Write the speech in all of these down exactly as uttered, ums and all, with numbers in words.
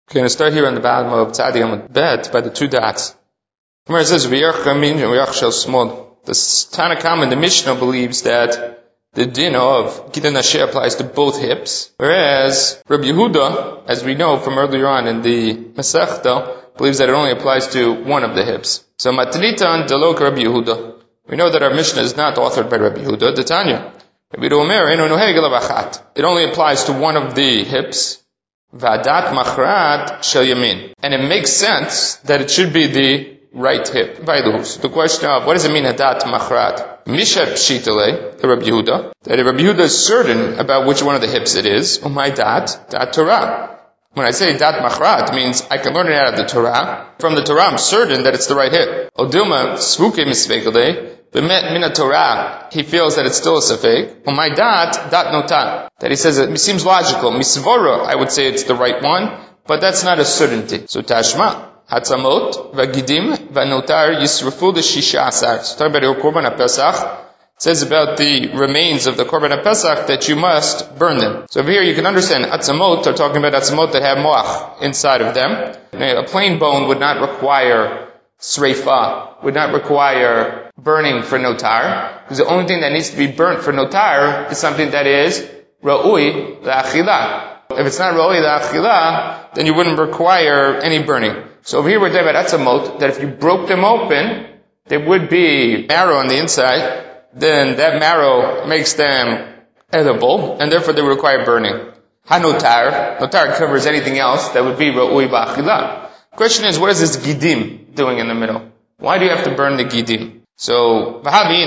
We're going to start here on the bottom of Tzadi Amud Bet by the two dots. Where it says, the Tana Kama in the Mishnah believes that the din of Gidan Nashe applies to both hips, whereas Rabbi Yehuda, as we know from earlier on in the Masechta, believes that it only applies to one of the hips. So Matnitan Dalok Rabbi Yehuda. We know that our Mishnah is not authored by Rabbi Yehuda, the Tanya. It only applies to one of the hips. Vadat machrat shel yamin. And it makes sense that it should be the right hip. So the question of, what does it mean, hadat machrat? Mishat pshitale, the Rabbi Yehuda. That if Rabbi Yehuda is certain about which one of the hips it is, umay dat, dat Torah. When I say dat machrat, it means I can learn it out of the Torah. From the Torah, I'm certain that it's the right hip. Odilma svuke misvekale. But mina Torah, he feels that it's still a safek. Well, my dat, dat notan. That he says it seems logical. Misvora, I would say it's the right one, but that's not a certainty. So tashma, hatzamot, vagidim, vanotar yisrafu the shisha asar. So talking about your korban ha-pesach, it says about the remains of the korban ha-pesach that you must burn them. So over here you can understand atzamot are talking about atzamot that have moach inside of them. A plain bone would not require sreifa, would not require burning for notar, because the only thing that needs to be burnt for notar is something that is ra'ui la'achila. If it's not ra'ui la'achila, then you wouldn't require any burning. So over here we're talking about atzamot, that if you broke them open, there would be marrow on the inside, then that marrow makes them edible, and therefore they require burning. Ha-notar, notar covers anything else that would be ra'ui la'achila. Question is, what is this gidim doing in the middle? Why do you have to burn the gidim? So, what is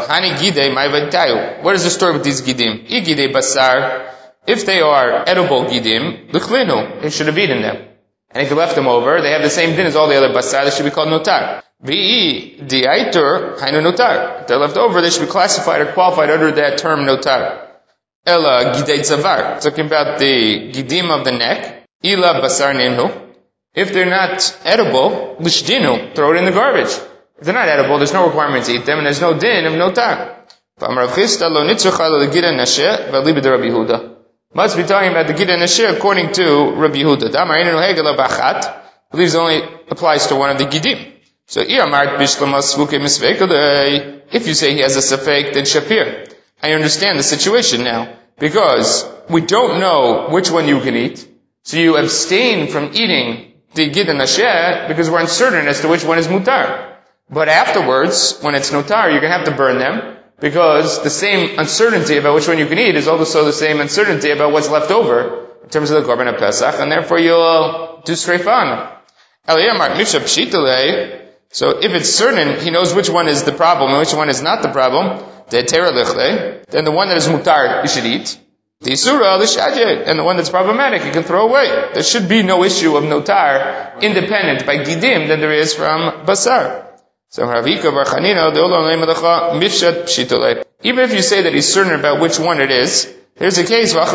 the story with these gidim? If they are edible gidim, they should have eaten them. And if you left them over, they have the same din as all the other basar, they should be called notar. If they're left over, they should be classified or qualified under that term notar. Ela gidei tzavar, talking about the gidim of the neck. Ila basar ninhu. If they're not edible, lishdinu, throw it in the garbage. If they're not edible, there's no requirement to eat them, and there's no din of notar. Must be talking about the Gidan Nashe according to Rabbi Yehuda. Believes it only applies to one of the Gidim. So, if you say he has a safek, then shapir. I understand the situation now. Because we don't know which one you can eat. So you abstain from eating the Gidan Nashe because we're uncertain as to which one is mutar. But afterwards, when it's notar, you're going to have to burn them, because the same uncertainty about which one you can eat is also the same uncertainty about what's left over in terms of the korban ha-pesach, and therefore you'll do streifan. So if it's certain, he knows which one is the problem and which one is not the problem, then the one that is mutar, you should eat. And the one that's problematic, you can throw away. There should be no issue of notar independent by gidim than there is from basar. So Ravika Bar Chanina, the Olam Melacha Mifshat Pshitolei. Even if you say that he's certain about which one it is, there's a case that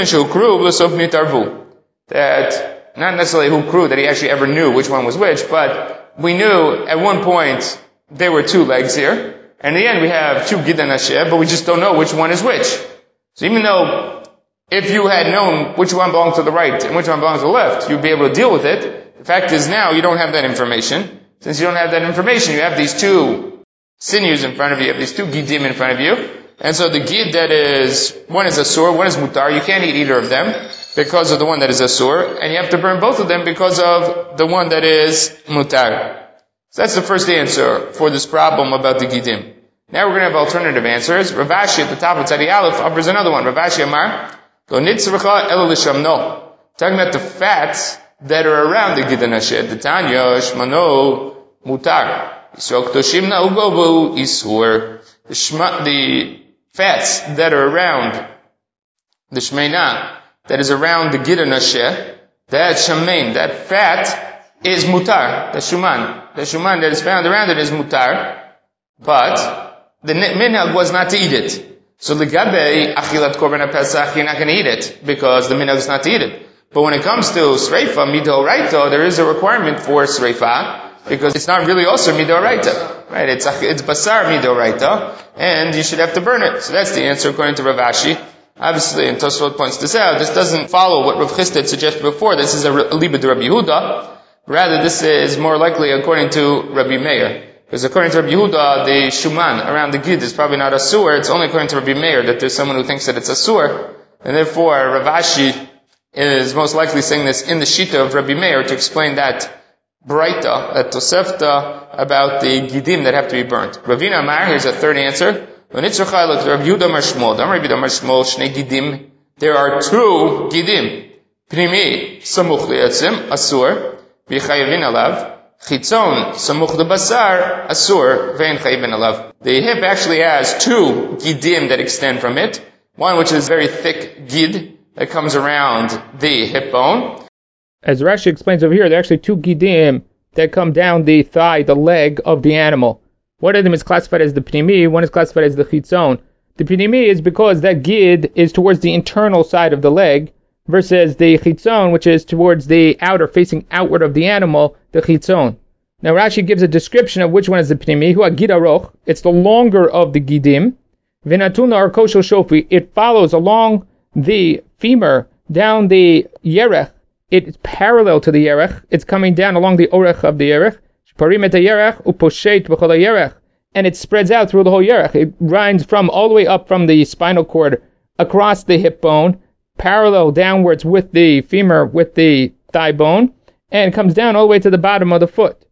not necessarily hukru, that he actually ever knew which one was which, but we knew at one point there were two legs here, and in the end we have two Gidan Nashe, but we just don't know which one is which. So even though if you had known which one belongs to the right and which one belongs to the left, you'd be able to deal with it. The fact is now you don't have that information. Since you don't have that information, you have these two sinews in front of you, you have these two gidim in front of you, and so the gid that is, one is asur, one is mutar, you can't eat either of them because of the one that is asur, and you have to burn both of them because of the one that is mutar. So that's the first answer for this problem about the gidim. Now we're going to have alternative answers. Rav Ashi at the top of Tzadi Aleph offers another one. Rav Ashi Amar, Lo nitzracha elo l'shamno. Talking about the fats that are around the Gidan Nashe. The Tanya, Shmano, Mutar. Yisrael K'toshim Na'ugobu, Isur. The shma, the fats that are around the Shmeina, that is around the Gidan Nashe, that Shamein, that fat is Mutar. The Shuman. The Shuman that is found around it is Mutar. But the minhag was not to eat it. So Ligabe, Achilat Korban HaPesach, you're not going to eat it, because the minhag is not to eat it. But when it comes to Sreifa, Midoraita, there is a requirement for Sreifa, because it's not really also Midoraita. Right? It's, it's Basar Midoraita, and you should have to burn it. So that's the answer according to Rav Ashi. Obviously, and Tosfot points this out, this doesn't follow what Rav Chisda had suggested before. This is a libud Rabbi Yehuda. Rather, this is more likely according to Rabbi Meir. Because according to Rabbi Yehuda, the shuman around the gid is probably not asur. It's only according to Rabbi Meir that there's someone who thinks that it's asur. And therefore, Rav Ashi is most likely saying this in the shita of Rabbi Meir to explain that Braita, that Tosefta, about the gidim that have to be burnt. Ravina Amar, here's a third answer. When it's Rabbi Yehuda Mar Shmuel, Rabbi Yehuda Mar Shmuel, Shnei Gidim, there are two gidim. Primi, Samuch Li'etzim, Asur, V'chayevin Alav. Chitzon, Samuch L'Basar, Asur, V'en Chayevin Alav. The hip actually has two gidim that extend from it. One which is very thick gid that comes around the hip bone. As Rashi explains over here, there are actually two gidim that come down the thigh, the leg of the animal. One of them is classified as the pnimi, one is classified as the chitzon. The pnimi is because that gid is towards the internal side of the leg, versus the chitzon, which is towards the outer, facing outward of the animal, the chitzon. Now Rashi gives a description of which one is the pnimi, hu gid aroch, it's the longer of the gidim, v'natuna arko shel shofi, it follows along the femur, down the yerech, it's parallel to the yerech, it's coming down along the orech of the yerech, and it spreads out through the whole yerech. It runs from all the way up from the spinal cord across the hip bone, parallel downwards with the femur, with the thigh bone, and comes down all the way to the bottom of the foot.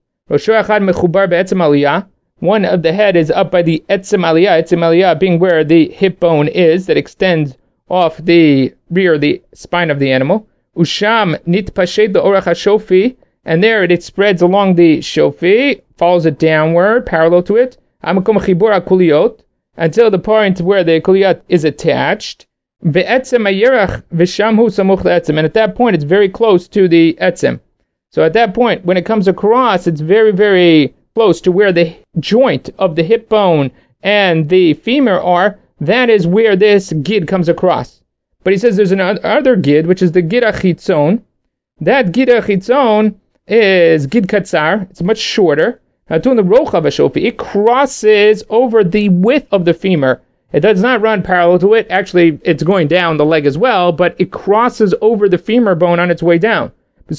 One of the head is up by the etzem aliyah, etzem aliyah being where the hip bone is, that extends off the rear, the spine of the animal. Usham nitpashet the orach hashofi, and there it, it spreads along the shofi, follows it downward, parallel to it, until the point where the kuliyot is attached. And at that point, it's very close to the etzem. So at that point, when it comes across, it's very, very close to where the joint of the hip bone and the femur are. That is where this gid comes across. But he says there's another gid, which is the gid achitzon. That gid achitzon is gid katzar. It's much shorter. It crosses over the width of the femur. It does not run parallel to it. Actually, it's going down the leg as well, but it crosses over the femur bone on its way down.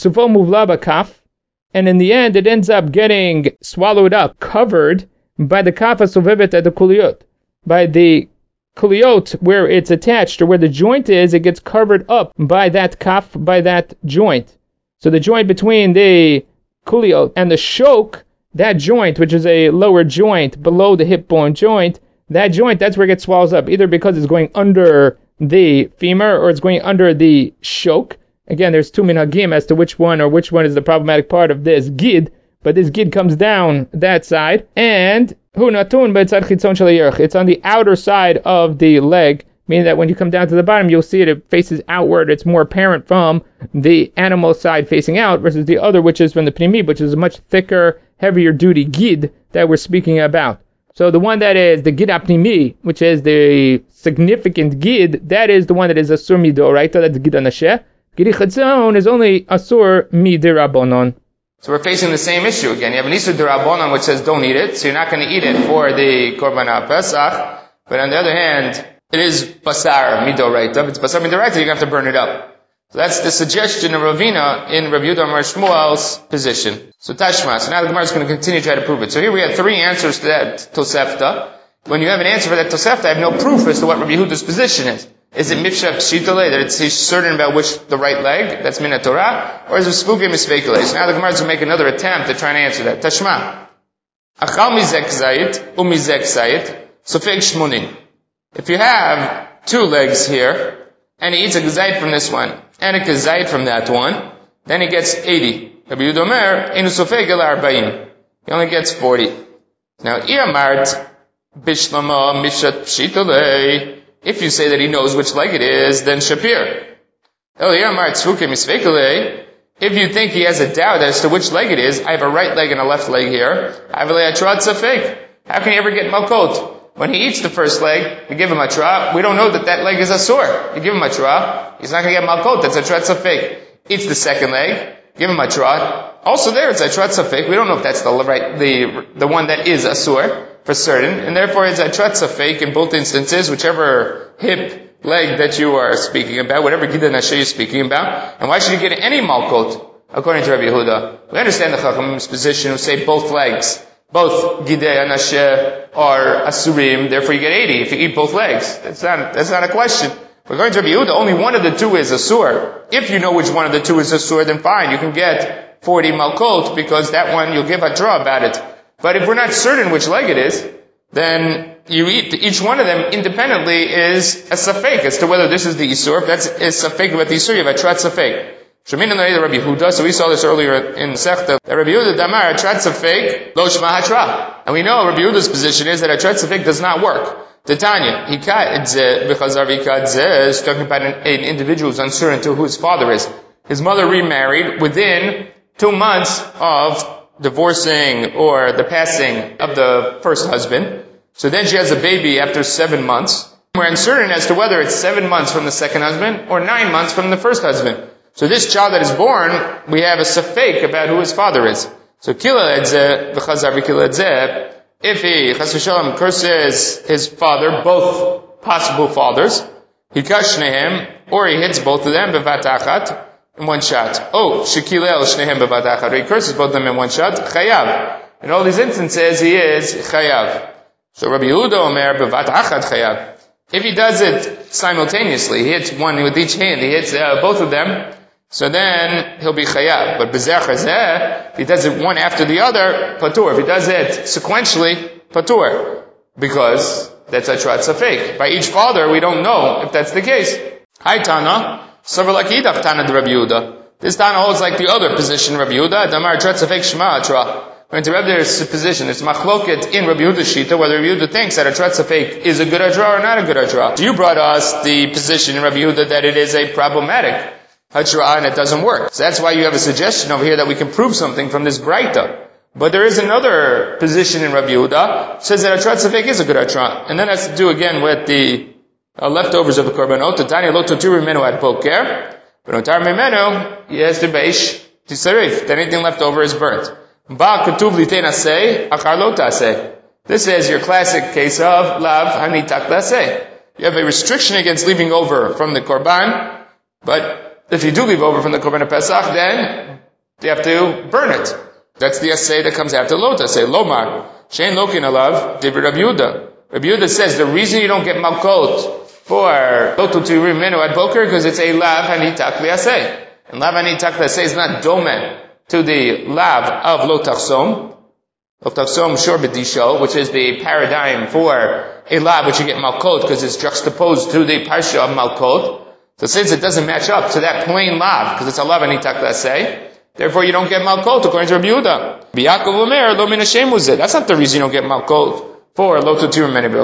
And in the end, it ends up getting swallowed up, covered by the kaf hasovevet at the kuliyot. By the kuliyot, where it's attached, or where the joint is, it gets covered up by that kaf, by that joint. So the joint between the kuliyot and the shok, that joint, which is a lower joint below the hip bone joint, that joint, that's where it gets swallows up, either because it's going under the femur or it's going under the shok. Again, there's two minhagim as to which one or which one is the problematic part of this gid, but this gid comes down that side, and hu natun b'tzad chitzon shel hayerech. It's on the outer side of the leg, meaning that when you come down to the bottom, you'll see it, it faces outward. It's more apparent from the animal side facing out versus the other, which is from the pnimi, which is a much thicker, heavier duty gid that we're speaking about. So the one that is the gid apnimi, which is the significant gid, that is the one that is asur midoraita, that's gid anasheh. Gid chitzon is only asur midirabonon. So we're facing the same issue again. You have an isur dirabonon which says don't eat it, so you're not going to eat it for the korban pesach. But on the other hand, it is basar midoraita. If it's basar midoraita, you're going to have to burn it up. So that's the suggestion of Ravina in Rabbi Yehuda Mar Shmuel's position. So Tashma. So now the Gemara is going to continue to try to prove it. So here we have three answers to that Tosefta. When you have an answer for that Tosefta, I have no proof as to what Rabbi Yehuda's position is. Is it mifsha pshitale, that it's he's certain about which the right leg, that's min Torah, or is it spuke misvekale? So now the Gemara is going to make another attempt at trying to answer that. Tashma. Achal mizek zayit, umizek zayit, sofeg shmunin. If you have two legs here, and he eats a gazait from this one, and a gazait from that one, then he gets eighty. Rabbi Yehuda Omer, inu sofeg el arba'in. He only gets forty. Now, Iyamart, bishlama mishat pshitale. If you say that he knows which leg it is, then Shapir. If you think he has a doubt as to which leg it is, I have a right leg and a left leg here. How can he ever get malkot? When he eats the first leg, we give him a tra. We don't know that that leg is asur. You give him a tra, he's not going to get malkot. That's a trat safek. Eats the second leg, give him a tra. Also there, it's a trat safek. We don't know if that's the right, the the one that is asur for certain, and therefore it's a trat safek in both instances, whichever hip leg that you are speaking about, whatever Gidei Nashe you're speaking about. And why should you get any Malkot? According to Rabbi Yehuda, we understand the Chachamim's position who say both legs, both Gidei and Nashe are Asurim, therefore you get eighty if you eat both legs. That's not, that's not a question. But according to Rabbi Yehuda, only one of the two is Asur. If you know which one of the two is Asur, then fine, you can get forty Malkot, because that one you'll give a draw about it. But if we're not certain which leg it is, then you eat, each one of them independently is a Safek as to whether this is the Isur. If that's a Safek about the Isur, you have a Trat Safek. Shemin and Rabbi Yehuda, so we saw this earlier in Sechta, that Rabbi Yehuda Damar, Trat Safek, Lo Shema Hatra. And we know Rabbi Yehuda's position is that a Trat Safek does not work. The Tanya, Hika Idze, Bechazar Hika Idze, is talking about an, an individual who's uncertain to who his father is. His mother remarried within two months of divorcing or the passing of the first husband. So then she has a baby after seven months. We're uncertain as to whether it's seven months from the second husband or nine months from the first husband. So this child that is born, we have a safek about who his father is. So kila edze, v'chazar v'kila edze, if he, chas v'shalom, curses his father, both possible fathers, he kashnehem, or he hits both of them, bevat achat, in one shot. Oh, shekilel shnehem bevat achat, or he curses both of them in one shot, chayav. In all these instances, he is chayav. So Rabbi Yehuda Omer, bevat achat chayav. If he does it simultaneously, he hits one with each hand, he hits uh, both of them, so then he'll be chayav. But b'zeh chazeh, if he does it one after the other, patur. If he does it sequentially, patur. Because that's a trat safek. By each father, we don't know if that's the case. Hi Tana, savar like idach Tana de Rabbi Yehuda. This Tana holds like the other position, Rabbi Yehuda, damar trat safek shema atra. When to Rabbi's position, it's machloket in Rabbi Yehuda's shita, whether Rabbi Yehuda thinks that a trat safek is a good adra or not a good adra. You brought us the position in Rabbi Yehuda that it is a problematic Hatra and it doesn't work. So that's why you have a suggestion over here that we can prove something from this Braita. But there is another position in Rabbi Yehuda, says that a Trat Safek is a good Hatra. And then has to do again with the uh, leftovers of the Korbanot. Tanya lo totir mimenu ad boker, but notar mimenu, yes, the beish, tisarif. Anything left over is burnt. Ba katuv litein aseh, achar lo taseh. This is your classic case of lav hanitak laseh. You have a restriction against leaving over from the Korban, but if you do leave over from the Korban Pesach, then you have to burn it. That's the assay that comes after Lot. Say Lomar. Shein Lokin alav, David Rabbi Yehuda. Rabbi Yehuda says the reason you don't get Malkot for Lotu Tirim Menu at Boker, because it's a Lav Hanitak Liaseh. And Lav Hanitak Liaseh is not domen to the Lav of Lotachsom. Lotachsom Shor B'Disho, which is the paradigm for a Lav which you get Malkot, because it's juxtaposed to the Parsha of Malkot. So since it doesn't match up to that plain lav, because it's a lav anitak laseh, therefore you don't get malkot according to Rabbi Yehuda. B'Yakov Omer lo min hashem uzeh. That's not the reason you don't get malkot for lo tutir menibel.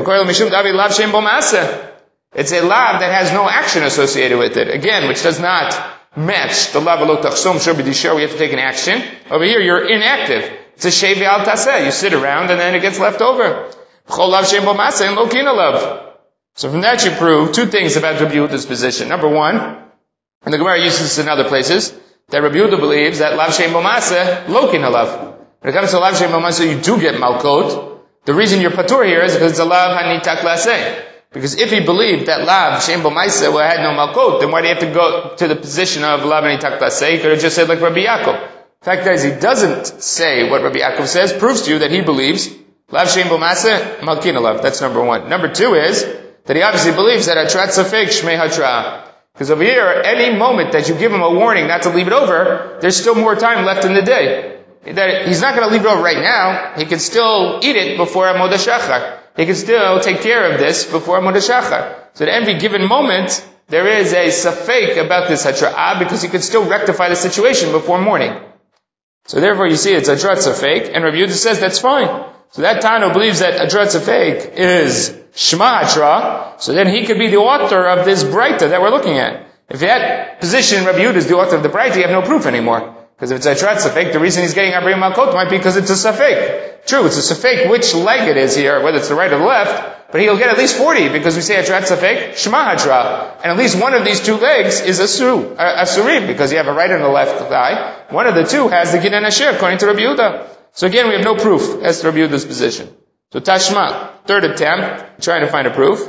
It's a lav that has no action associated with it. Again, which does not match the lav lo tachsom shor b'dishar. We have to take an action. Over here, you're inactive. It's a shevi al taseh. You sit around and then it gets left over. B'chol lav shem bo maseh and lo kina lav. So from that you prove two things about Rabbi Yehuda's position. Number one, and the Gemara uses this in other places, that Rabbi Yehuda believes that lav shein b'maseh lokin halav. When it comes to lav shein b'maseh, you do get malkot. The reason you're patur here is because it's a lav hanitak laseh. Because if he believed that lav shein b'maseh well, had no malkot, then why do you have to go to the position of lav hanitak laseh? He could have just said like Rabbi Yaakov. The fact is, he doesn't say what Rabbi Yaakov says, proves to you that he believes lav shein b'maseh malkin halav. That's number one. Number two is that he obviously believes that a trat safek shmei hatra. Because over here, any moment that you give him a warning not to leave it over, there's still more time left in the day. That he's not going to leave it over right now. He can still eat it before Amod HaShachar. He can still take care of this before Amod HaShachar. So at every given moment, there is a safek about this hatra'ah because he could still rectify the situation before morning. So therefore you see it's a trat safek, and Rabbi Yehuda says that's fine. So that Tano believes that a trat safek is Shema Hatra, so then he could be the author of this Braita that we're looking at. If that position, Rabbi Yehuda is the author of the Braita, you have no proof anymore. Because if it's a Trat Safek, the reason he's getting Abraham Malkot might be because it's a Safek. True, it's a Safek which leg it is here, whether it's the right or the left, but he'll get at least forty because we say a Trat Safek, Shema Hatra. And at least one of these two legs is a Sur, a, a Surim, because you have a right and a left thigh. One of the two has the Gidei Nashe, according to Rabbi Yehuda. So again, we have no proof as to Rabbi Yehuda's position. So Tashma, third attempt, trying to find a proof.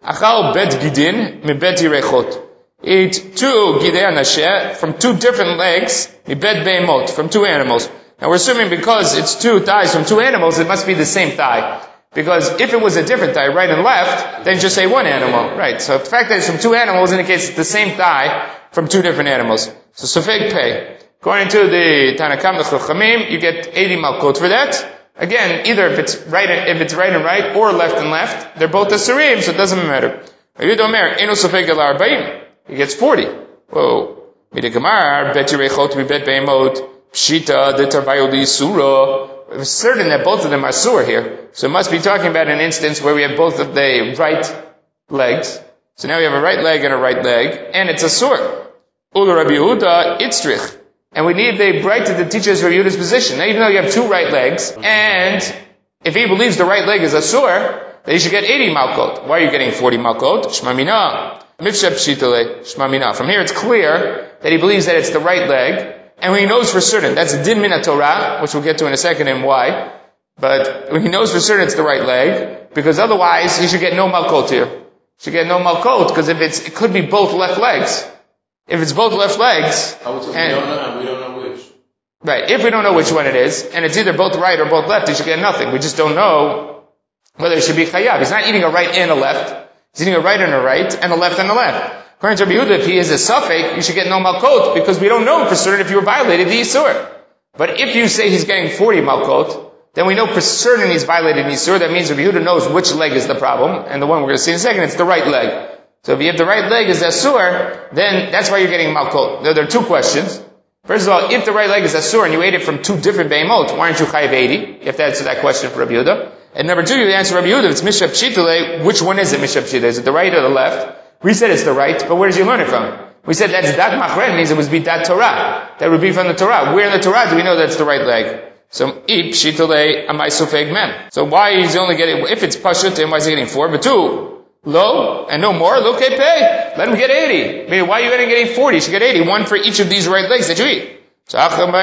Achal bet gidin mi bet yirechot. Eat two gidei anasheh from two different legs, mi bet beimot, from two animals. Now we're assuming because it's two thighs from two animals, it must be the same thigh. Because if it was a different thigh, right and left, then just say one animal. Right. So the fact that it's from two animals indicates it's the same thigh from two different animals. So sofeg pei. According to the Tanakam, the Chachamim, you get eighty malkot for that. Again, either if it's right, if it's right and right, or left and left, they're both asurim, so it doesn't matter. He gets forty. Whoa. Midigamar, bet yirechot, mi bet beimot, pshita, the tarvayo di surah. It's certain that both of them are sur here. So it must be talking about an instance where we have both of the right legs. So now we have a right leg and a right leg, and it's a sur. Ula Rabbi Yehuda, itzrich. And we need the bright to teach us Rabbi Yehuda's position. Now even though you have two right legs, and if he believes the right leg is a sur, then you should get eighty malkot. Why are you getting forty malkot? Shmamina. Mifshab pshitale. Shmamina. From here it's clear that he believes that it's the right leg, and he knows for certain, that's din min Torah, which we'll get to in a second and why, but he knows for certain it's the right leg, because otherwise he should get no malkot here. He should get no malkot, because if it's, it could be both left legs. If it's both left legs, and, we, don't know, we don't know which. Right, if we don't know which one it is, and it's either both right or both left, he should get nothing. We just don't know whether it should be chayav. He's not eating a right and a left. He's eating a right and a right, and a left and a left. According to Rabbi Yehuda, if he is a suffix, you should get no malkot, because we don't know for certain if you were violated the Yisur. But if you say he's getting forty malkot, then we know for certain he's violated the Yisur. That means Rabbi Yehuda knows which leg is the problem, and the one we're going to see in a second, it's the right leg. So if you have the right leg is asur, then that's why you're getting malkot. There, there are two questions. First of all, if the right leg is asur and you ate it from two different beimot, why aren't you chayiv eighty? You have to answer that question for Rabbi Yehuda. And number two, you answer Rabbi Yehuda, if it's mishab pshitale, which one is it mishab pshitale? Is it the right or the left? We said it's the right, but where did you learn it from? We said that's dat machren, means it was be dat Torah. That would be from the Torah. Where in the Torah do we know that's the right leg? So, if pshitale amai sofeg mem. So why is he only getting, if it's pashut, then why is he getting four? But two, low, and no more, low pay. Let him get eighty. I mean, why are you getting getting forty? You should get eighty. One for each of these right legs that you eat. So,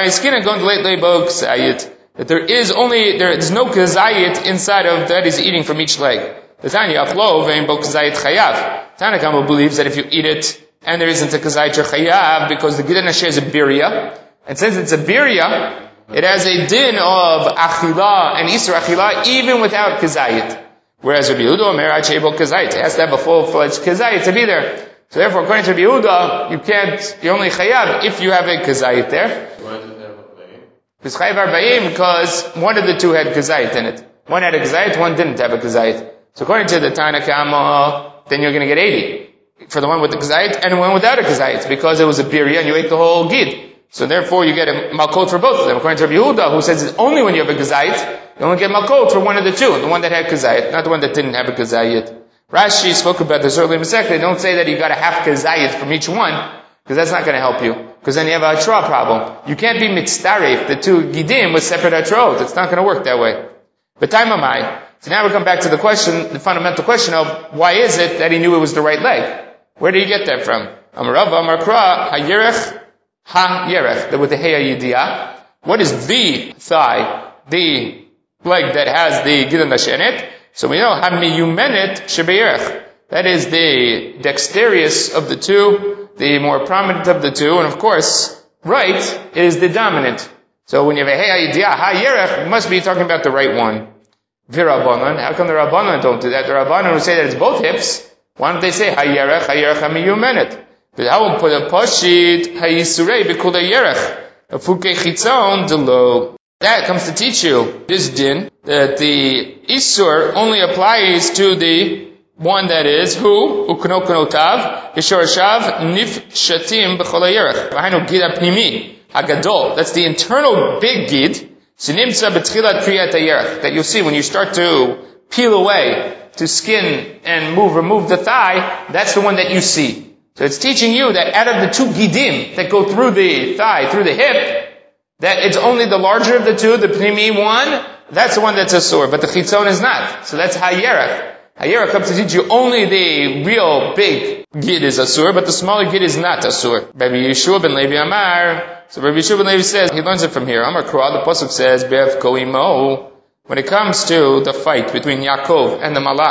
that there is only, there is no kazayit inside of that he's eating from each leg. The Tanya Aflov and bo kazayit chayav. Tanakama believes that if you eat it, and there isn't a kazayit chayav, because the Gidei Nasheh is a birya, and since it's a birya, it has a din of achila and isra achila, even without kazayit. Whereas Rabbi Yehuda, Omer Achebo Kazayit, it has to have a full-fledged Kazayit to be there. So therefore, according to Rabbi Yehuda, you can't, you're only Chayav if you have a Kazayit there. Why does it have a Bayim? Because Chayav Arba'im, because one of the two had Kazayit in it. One had a Kazayit, one didn't have a Kazayit. So according to the Tanakama, then you're going to get eighty. For the one with the Kazayit, and the one without a Kazayit, because it was a birya and you ate the whole Gid. So therefore, you get a malkot for both of them. According to Rabbi Yehuda, who says it's only when you have a Kazayit, you only get malkot for one of the two, the one that had kazayit, not the one that didn't have a kazayit. Rashi spoke about this earlier in the second. They don't say that you got to have kazayit from each one, because that's not going to help you. Because then you have a hatra problem. You can't be mitzdaref, the two gidim with separate hatrot. It's not going to work that way. But time am I. So now we come back to the question, the fundamental question of why is it that he knew it was the right leg? Where did he get that from? Amarava, Amarkra, Ha-yerech, Ha-yerech, with the Heya Yidiyah. What is the thigh, the leg that has the Gidei Nasheh in it? So we know Ha-miyumenet Shebeyerech. That is the dexterous of the two, the more prominent of the two, and of course, right is the dominant. So when you have a Heya Yidiyah, Ha-yerech, you must be talking about the right one. V'Rabbanan, how come the Rabbanan don't do that? The Rabbanan would say that it's both hips. Why don't they say Ha-yerech, Ha-yerech, Ha-miyumenet? But I will put a pashit Ha-yisurei b'kul Ha-yerech. A Fukei Chitzon Delo. That comes to teach you this din, that the Isur only applies to the one that is who? Uknokonotav, Yeshorashav, Nif Shatim B'chol Ha-yerech. V'hainu Gid HaPnimi, HaGadol. That's the internal big Gid, Shenimtza B'tchilat Kriyat Ha-yerech, that you'll see when you start to peel away, to skin and move, remove the thigh, that's the one that you see. So it's teaching you that out of the two Gidim that go through the thigh, through the hip, that it's only the larger of the two, the Pnimi one, that's the one that's Asur, but the Chitzon is not. So that's Ha-yerech. Ha-yerech comes to teach you only the real big Gid is Asur, but the smaller Gid is not Asur. Rabbi Yeshua ben Levi Amar, so Rabbi Yeshua ben Levi says, he learns it from here. Amar Kra, the Pasuk says, Bev Koimo, when it comes to the fight between Yaakov and the Malach,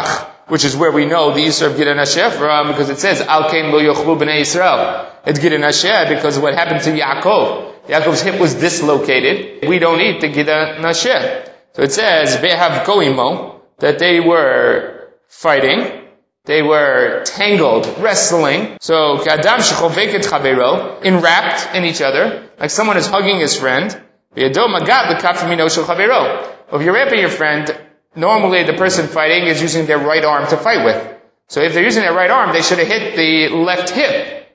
which is where we know the Yisra of Gideon Hashem from, because it says, Al Kain Lo Yochlu B'nei Yisrael. It's Gideon Hashem because of what happened to Yaakov. Yaakov's hip was dislocated. We don't eat the Gideon Hashem. So it says, Behav Goimo, that they were fighting. They were tangled, wrestling. So, Kadam Shechoveket Chavero, enwrapped in each other, like someone is hugging his friend. V'yado Magat L'kaf Mino Shel Chavero. If you're wrapping your friend, normally the person fighting is using their right arm to fight with. So if they're using their right arm, they should have hit the left hip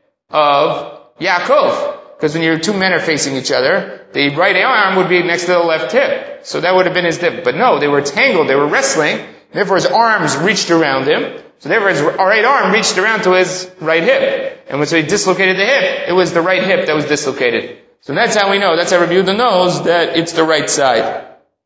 of Yaakov. Because when your two men are facing each other, the right arm would be next to the left hip. So that would have been his hip. But no, they were tangled, they were wrestling, therefore his arms reached around him. So therefore his right arm reached around to his right hip. And when so he dislocated the hip, it was the right hip that was dislocated. So that's how we know, that's how Rabbi Yehuda knows that it's the right side.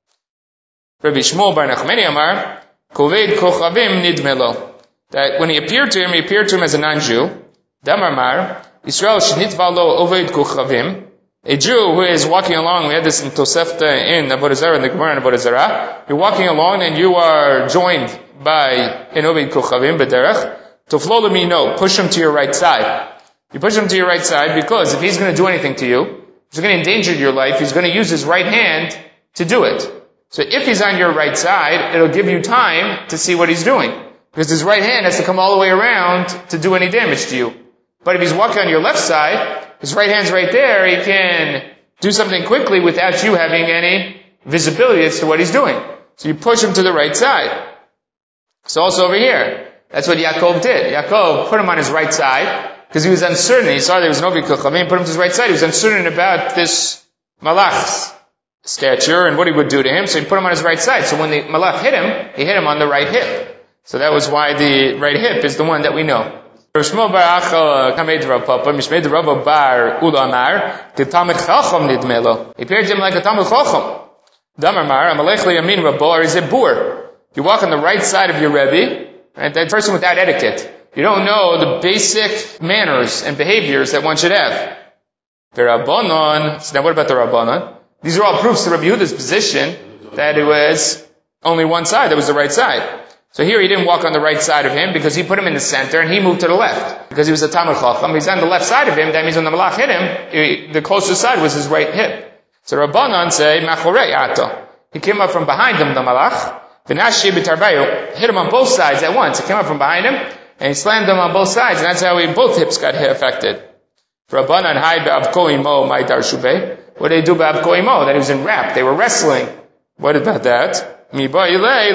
Rabbi Shmuel bar Nachmani Amar, Koved Kochavim Nidmelo. That when he appeared to him, he appeared to him as a non-Jew. Damar Mar, Yisrael Shnitva Lo Oved Kochavim. A Jew who is walking along, we had this in Tosefta in Avodah Zarah, in the Gemara in Avodah Zarah. You're walking along and you are joined by an Oved Kochavim, B'derech. Toflo Lemino, push him to your right side. You push him to your right side because if he's going to do anything to you, he's going to endanger your life, he's going to use his right hand to do it. So if he's on your right side, it'll give you time to see what he's doing. Because his right hand has to come all the way around to do any damage to you. But if he's walking on your left side, his right hand's right there, he can do something quickly without you having any visibility as to what he's doing. So you push him to the right side. So also over here, that's what Yaakov did. Yaakov put him on his right side, because he was uncertain. He saw there was no Bikochavim, put him to his right side. He was uncertain about this Malach's stature and what he would do to him, so he put him on his right side. So when the Malach hit him, he hit him on the right hip. So that was why the right hip is the one that we know. Shmuel bar Achal kamed Rav Papa, Mishmei Rav bar Ula Amar, the Talmid Chacham nidmelo. He appeared to him like a Talmid Chacham. Damar Mar, Amalech leyamin Rabbo, or is it bur? You walk on the right side of your Rebbe, and that person without etiquette. You don't know the basic manners and behaviors that one should have. The Rabbanon, so now what about the Rabbanon? These are all proofs to Rabbi Yehuda's position that it was only one side, that was the right side. So here he didn't walk on the right side of him because he put him in the center and he moved to the left. Because he was a Talmid Chacham. He's on the left side of him, that means when the Malach hit him, he, the closest side was his right hip. So Rabbanan say, Machorei Ato. He came up from behind him, the Malach. V'nashi b'tarbayu. Hit him on both sides at once. He came up from behind him and he slammed him on both sides, and that's how he, both hips got affected. Rabbanan hai be'avko imo mai darshubeh. What did they do be'avko imo? That he was enwrapped. They were wrestling. What about that? They needed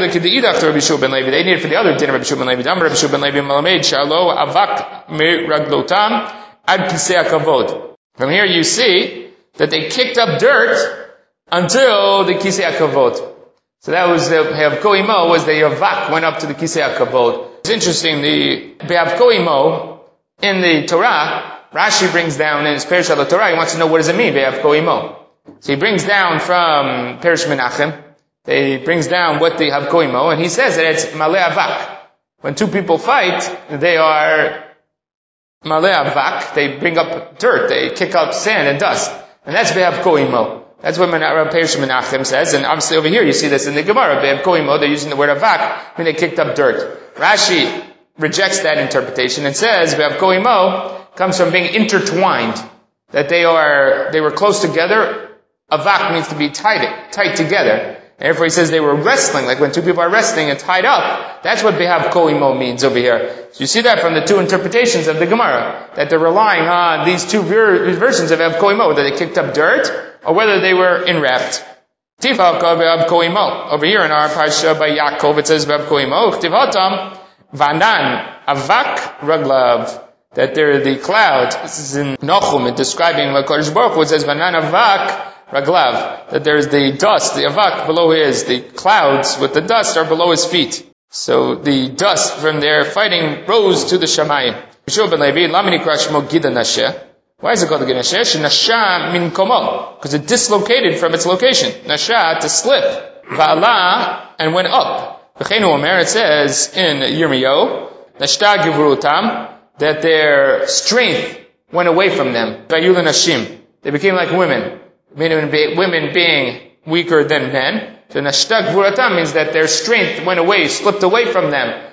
for the other dinner, Rabbi Shua ben Levi. Dam Rabbi Shua ben Levi malamed shalo avak miraglotam ad kisei hakavod. From here you see that they kicked up dirt until the kisei hakavod. So that was the be'avko imo, was the avak went up to the kisei hakavod. It's interesting, the be'avko imo in the Torah, Rashi brings down in his Perush al Torah, he wants to know what does it mean, be'avko imo. So he brings down from Perush Menachem, he brings down what they have koimo, and he says that it's maleh avak. When two people fight, they are maleh avak, they bring up dirt, they kick up sand and dust. And that's be'av koimo. That's what Perush Menachem says, and obviously over here you see this in the Gemara, be'av koimo, they're using the word avak when they kicked up dirt. Rashi rejects that interpretation and says be'av koimo comes from being intertwined, that they are, they were close together. Avak means to be tight, tight together. And therefore he says they were wrestling, like when two people are wrestling and tied up. That's what behav koimo means over here. So you see that from the two interpretations of the Gemara, that they're relying on these two ver- versions of behav koimo, whether they kicked up dirt or whether they were enwrapped. Tifalka behav koimo. Over here in our parsha by Yaakov it says behav koimo. Chtivatam vanan avak raglav. That they're the cloud. This is in Nochum, describing HaKadosh Baruch Hu. It says vanan avak raglav, that there's the dust, the avak below his, the clouds with the dust are below his feet. So the dust from their fighting rose to the Shamayim. Why is it called the Gideon Hashem? Nasha min komo, because it dislocated from its location. Nasha, to slip. Va'ala, and went up. V'cheinu omer, it says in Yirmiyahu, Nashta givrutam, that their strength went away from them. Vayul nashim, they became like women. Women being weaker than men. So nashtag vuratam means that their strength went away, slipped away from them.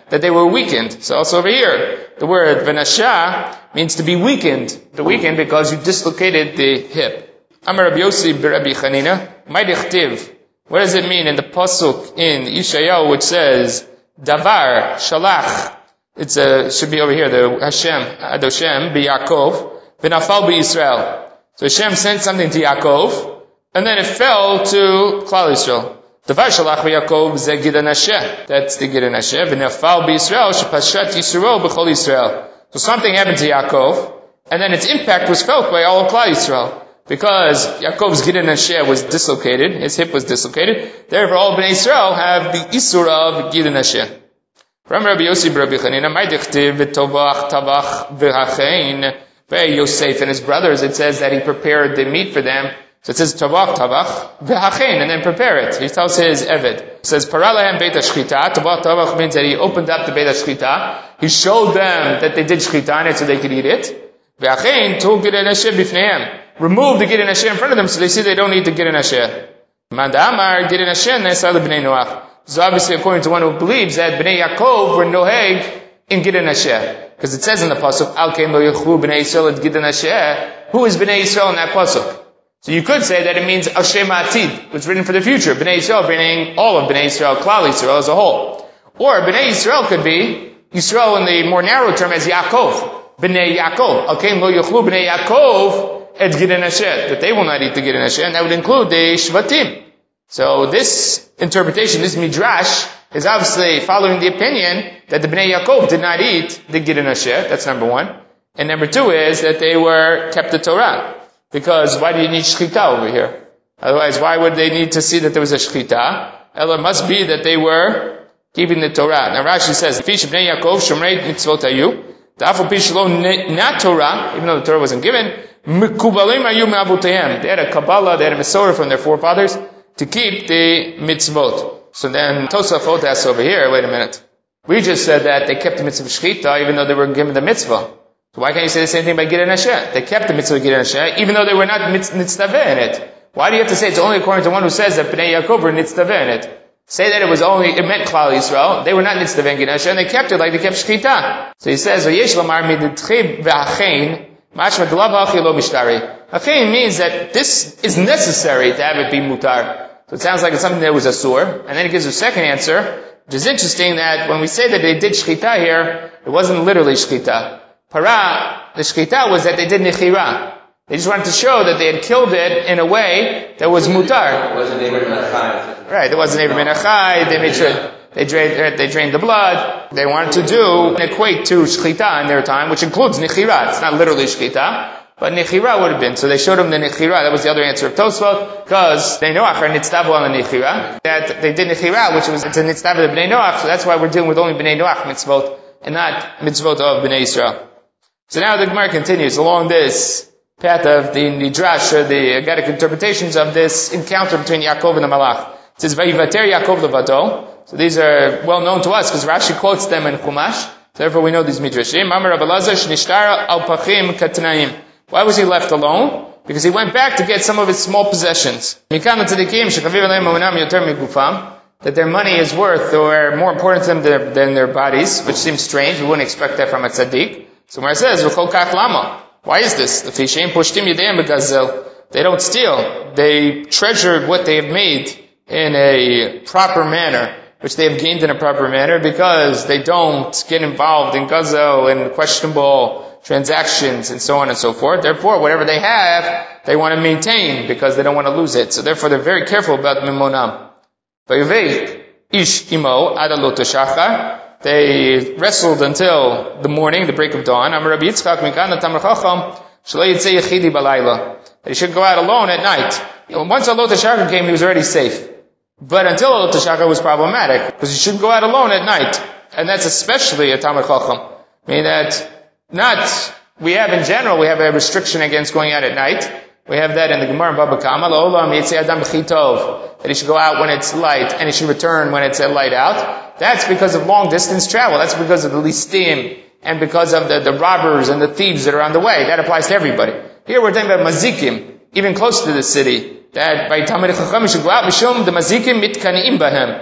that they were weakened. So also over here, the word v'nasha means to be weakened. To weaken because you dislocated the hip. Amar Rabbi Yossi b'Rabbi Chanina, Ma'dichtiv. What does it mean in the pasuk in Yeshayahu which says, Davar, Shalach. It's a, should be over here, the Hashem, Adoshem, b'Yakov, v'nafal b'Yisrael. So Hashem sent something to Yaakov, and then it fell to Klal Yisrael. Davar Shalach b'Yakov ze Gidan Hashem. That's the Gidan Hashem. V'nafal b'Yisrael, shepashat Yisrael b'chol Yisrael. So something happened to Yaakov, and then its impact was felt by all of Klal Yisrael. Because Yaakov's Gidan Hashem was dislocated, his hip was dislocated, therefore all Bnei Yisrael have the Isur of Gidan Hashem. From Rabbi Yossi Rabbi Chanina, Ma'dichtiv v'tovach tavach v'hachein ve'Yosef and his brothers, it says that he prepared the meat for them. So it says tovach tavach v'hachein, and then prepare it. He tells his Eved. It says paralahem beit hashchita. Tovach tavach means that he opened up the beit hashchita. He showed them that they did shchita in it so they could eat it. V'hachein tu Gidan Hashem b'fneihem. Remove the Gidan Hashem in front of them so they see they don't need the Gidan Hashem. Mandamar Gidan Hashem nesar lebnei Noach. So obviously according to one who believes that Bnei Yaakov were noheg in Gidan Hashem. Because it says in the pasuk, Al kein lo yechlu Bnei Yisrael et Gidan Hashem. Who is Bnei Yisrael in that pasuk? So you could say that it means Al Shem Atid, which is written for the future. Bnei Yisrael bringing all of Bnei Yisrael, Klal Yisrael as a whole. Or Bnei Yisrael could be Yisrael in the more narrow term as Yaakov. Bnei Yaakov. Al kein lo yechlu Bnei Yaakov et Gidan Hashem. That they will not eat the Gidan Hashem. That would include the Shvatim. So this interpretation, this midrash, is obviously following the opinion that the Bnei Yaakov did not eat the Gidan Hashem. That's number one. And number two is that they were kept the Torah. Because why do you need shchita over here? Otherwise, why would they need to see that there was a shchita? Well, it must be that they were keeping the Torah. Now Rashi says, Fish Bnei Yaakov shomrei mitzvot hayu. Ta'afu pish lo not Torah, even though the Torah wasn't given, mikubalim hayu me'avoteihem. They had a Kabbalah, they had a Masorah from their forefathers to keep the mitzvot. So then Tosafot asks over here, wait a minute. We just said that they kept the mitzvah shchita even though they were given the mitzvah. So why can't you say the same thing by Gidan Hashem? They kept the mitzvah Gidan Hashem even though they were not nitztaveh in it. Why do you have to say it's only according to one who says that Bnei Yaakov were nitztaveh in it? Say that it was only, it meant Klal Yisrael. They were not nitztaveh in Gidan Hashem, they kept it like they kept shchita. So he says, V'yesh lamar miditchib v'achein mashma delav ha'chi lo mishtari. Hachein means that this is necessary to have it be mutar. So it sounds like it's something that was asur. And then he gives a second answer, which is interesting that when we say that they did shchita here, it wasn't literally shchita. Para, the shchita was that they did nechira. They just wanted to show that they had killed it in a way that was mutar. It wasn't Abraham Achai. Right, it wasn't Abraham Achai. They made sure they drained, they drained the blood. They wanted to do an equate to shchita in their time, which includes nechira. It's not literally shchita. But nechira would have been. So they showed him the nechira. That was the other answer of Tosfot. Because Bnei Noach are nitztavu on the nechira. That they did nechira, which was it's a nitztavu of Bnei Noach. So that's why we're dealing with only Bnei Noach mitzvot and not mitzvot of Bnei Yisrael. So now the Gemara continues along this path of the Nidrash, or the Aggadic interpretations of this encounter between Yaakov and the Malach. It says, Vayivater Yaakov levado. So these are well known to us because Rashi quotes them in Chumash. Therefore we know these Midrashim. Amar Rav Elazar shnishtar al pachim katnaim. Why was he left alone? Because he went back to get some of his small possessions. That their money is worth or more important to them than, than their bodies, which seems strange. We wouldn't expect that from a tzaddik. So where it says, why is this? They don't steal. They treasure what they have made in a proper manner, which they have gained in a proper manner, because they don't get involved in gazel and questionable transactions and so on and so forth. Therefore, whatever they have, they want to maintain because they don't want to lose it. So therefore, they're very careful about mimonam. Ish imo adalot shachar. They wrestled until the morning, the break of dawn. Amar Rabbi Yitzchak mikana tamar chacham shelo yitzei yechidi balayla. They should go out alone at night. Once Alot HaShachar came, he was already safe. But until Alot HaShachar was problematic, because you shouldn't go out alone at night. And that's especially a Tamar Chacham. Meaning that not, we have in general, we have a restriction against going out at night. We have that in the Gemara in Baba Kama, L'olam yitzei adam b'chitov, that he should go out when it's light, and he should return when it's light out. That's because of long distance travel. That's because of the listim, and because of the, the robbers and the thieves that are on the way. That applies to everybody. Here we're talking about mazikim, even close to the city. That by Talmidei Chacham you should go out, mishum the mazikim mitkaniim bahem.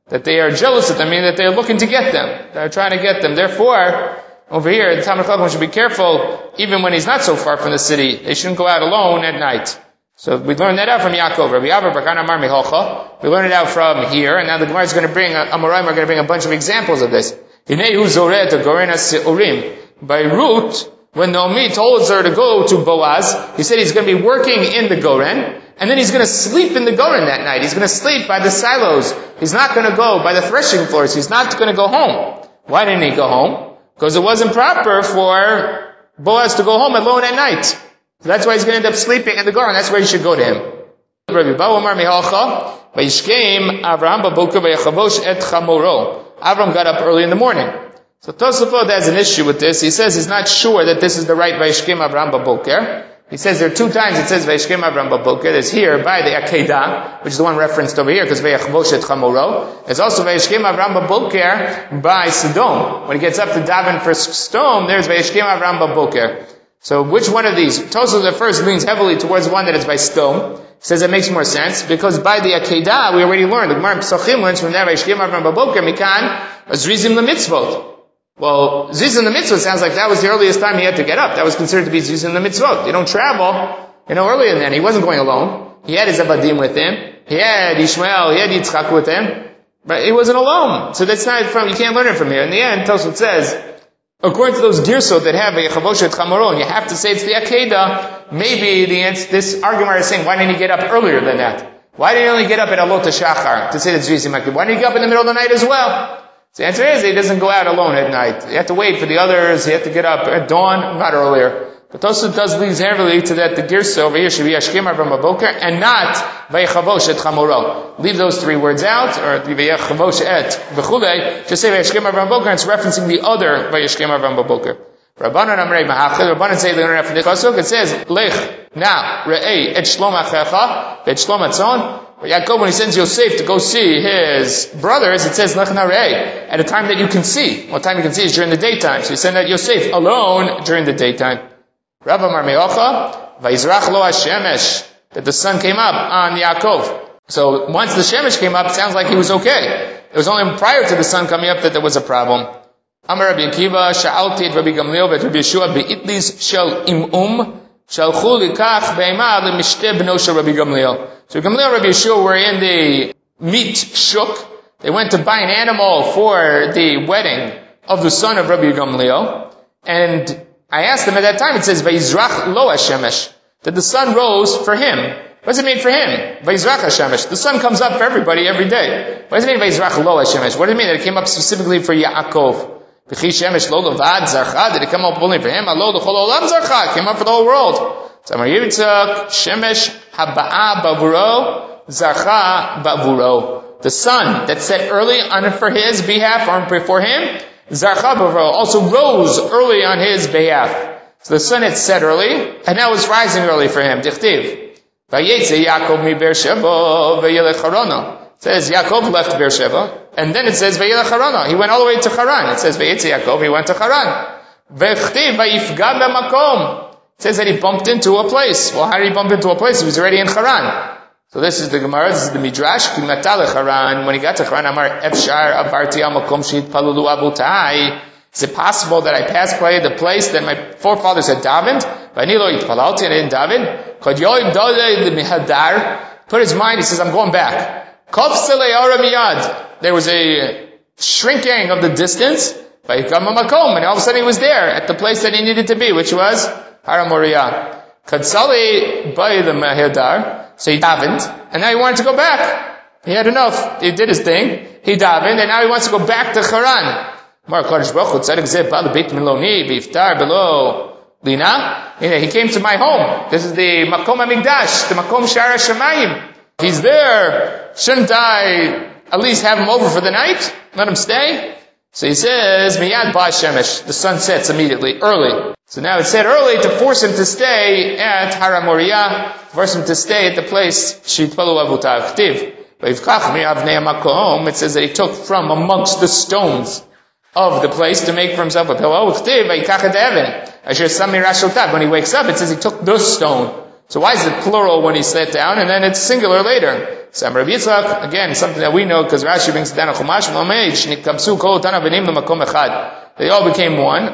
that they are jealous of them, meaning that they are looking to get them. They're trying to get them. Therefore, over here, the Talmud Chacham should be careful, even when he's not so far from the city. They shouldn't go out alone at night. So we learned that out from Yaakov. Rabbi Abba Barkan Amar Mihocha. We learned it out from here, and now the Gemara is going to bring, Amoraim are going to bring a bunch of examples of this. Hinehu Zoret Gorena Seurim. By Ruth, when Naomi told her to go to Boaz, he said he's going to be working in the Goren, and then he's going to sleep in the Goren that night. He's going to sleep by the silos. He's not going to go by the threshing floors. He's not going to go home. Why didn't he go home? Because it wasn't proper for Boaz to go home alone at night. So that's why he's going to end up sleeping in the Goren. That's where you should go to him. Rabbi Bawamar Mihalcha, Vayishkem Avraham Baboker Vayachavosh et Chamoro. Avram got up early in the morning. So Tosafot has an issue with this. He says he's not sure that this is the right Vayishkem Avraham Baboker. He says there are two times it says Vayishkem Avraham Baboker. There's here by the Akedah, which is the one referenced over here, because Vayachavosh et Chamoro. There's also Vayishkem Avraham Baboker by Sodom. When he gets up to daven for Sodom, there's Vayishkem Avraham Baboker. So which one of these? Tosafot the first leans heavily towards the one that is by Sodom. He says it makes more sense, because by the Akedah, we already learned, the Gemara in Pesachim learns from there, Vayishkem Avraham Baboker, Mikan, Zrizim LeMitzvot. Well, Zrizim LeMitzvot sounds like that was the earliest time he had to get up. That was considered to be Zrizim LeMitzvot. You don't travel, you know, earlier than that. He wasn't going alone. He had his Abadim with him. He had Ishmael, he had Yitzchak with him. But he wasn't alone. So that's not from, you can't learn it from here. In the end, Tosfot says, according to those girsot that have Vayachavosh et Chamoro, you have to say it's the Akedah, maybe the answer, this argument is saying, why didn't he get up earlier than that? Why didn't he only get up at Alot HaShachar to say that Zrizim Akedah? Why didn't he get up in the middle of the night as well? So the answer is he doesn't go out alone at night. You have to wait for the others. You have to get up at dawn, not earlier. But Tosfot does lean heavily to that the girsa over here should be Ashkem Avraham Baboker and not Vayachavosh et Chamoro. Leave those three words out, or Vayachavosh et Bechulei. Just say Vayashkem Avraham Baboker, and it's referencing the other Vayashkem Avraham Baboker. Rabbanan Amrei Mahachel. Rabbanan say they don't have to pasuk. It says Lech now Re'ei et Shlom Achecha et Shlom Atzon. Yaakov, when he sends Yosef to go see his brothers, it says Lech Narei at a time that you can see. What time you can see is during the daytime. So you send out Yosef alone during the daytime. Rabba Mar Meocha, Vayizrach lo Hashemesh, that the sun came up on Yaakov. So once the Shemesh came up, it sounds like he was okay. It was only prior to the sun coming up that there was a problem. Amar Rabbi Akiva, Sha'alti et Rabbi Gamliel et Rabbi Yeshua be'itlis shel im'um, shalchu likach be'ema le'mishteh b'no shel Rabbi Gamliel. So Gamliel and Rabbi Yeshua were in the meat shuk. They went to buy an animal for the wedding of the son of Rabbi Gamliel. And I asked them at that time, it says, Vayizrach lo Hashemesh, that the sun rose for him. What does it mean for him? Vayizrach Hashemesh. The sun comes up for everybody every day. What does it mean, Vayizrach lo Hashemesh? What does it mean that it came up specifically for Yaakov? V'chi Shemesh lo levad zarcha. Did it come up only for him? Alo l'chol olam zarcha. It came up for the whole world. So Amar Yitzchak, Shemesh haba'a bavuro, zarcha bavuro. The sun that set early on for his behalf, or before him, Zarcha bavuro, also rose early on his behalf. So the sun had set early, and now it's rising early for him. Dichtiv. Vayetze Yaakov mi Beersheba vayelech Harana. It says Yaakov left Beersheba, and then it says vayelech Harana. He went all the way to Haran. It says Vayetze Yaakov, he went to Haran. Vechtiv vayifgad b'makom. It says that he bumped into a place. Well, how did he bump into a place? He was already in Haran. So this is the Gemara, this is the Midrash. When he got to Haran, Amar Efshar Avarti Amakom Shit Palulu Abutai. Is it possible that I passed by the place that my forefathers had davened? Vanilo Itpalalti and I didn't daven. Kod Yoim Dole the Mihadar. Put his mind, he says, I'm going back. Kofsele Aramiyad. There was a shrinking of the distance. Vaikam Amakom. And all of a sudden he was there at the place that he needed to be, which was Haram Moriah. Kadsali by the Mahadar. So he davened, and now he wanted to go back. He had enough. He did his thing. He davened, and now he wants to go back to Haran. Mar Kodesh Baruch Hu tzedek zeh ba'al beit miloni b'iftar below lina. He came to my home. This is the Makom HaMikdash, the Makom Shara Shamayim. He's there. Shouldn't I at least have him over for the night? Let him stay? So he says, Miyad ba Shemesh. The sun sets immediately, early. So now it said early to force him to stay at Haram Moriah, force him to stay at the place Shitpalu Avutav Chtiv. It says that he took from amongst the stones of the place to make for himself a pillow. When he wakes up, it says he took the stone. So why is it plural when he sat down, and then it's singular later? So Rabbi Yitzchak, again, something that we know because Rashi brings it down in Chumash. They all became one.